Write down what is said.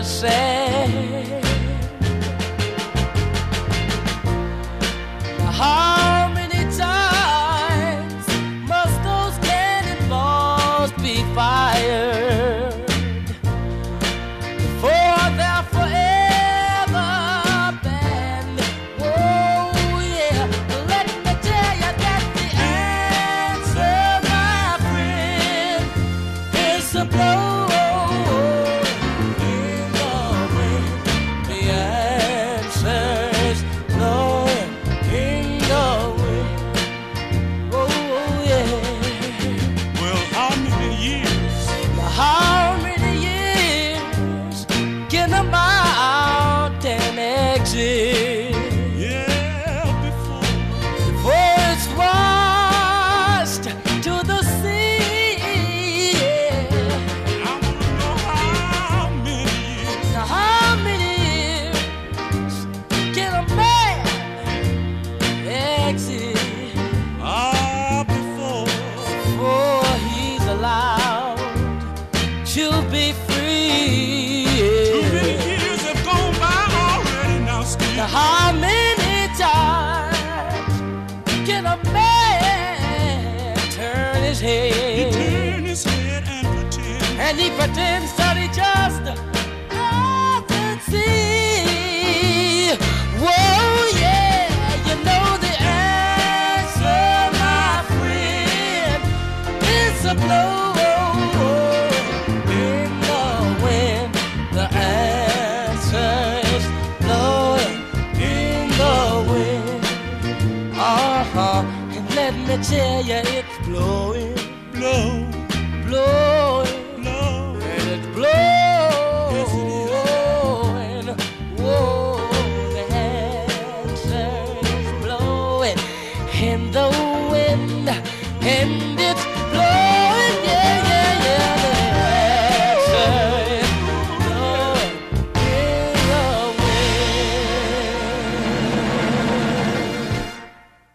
sand. How many times must those cannonballs be fired before they're forever banned? Oh yeah, let me tell you that the answer, my friend, is a blow. How many times can a man turn his head? He turn his head and he pretends that he just doesn't see. Whoa, yeah, you know the answer, my friend, is a blow in the wind. The answer is blowing in the wind. And let me tell you, it's blowing, blow.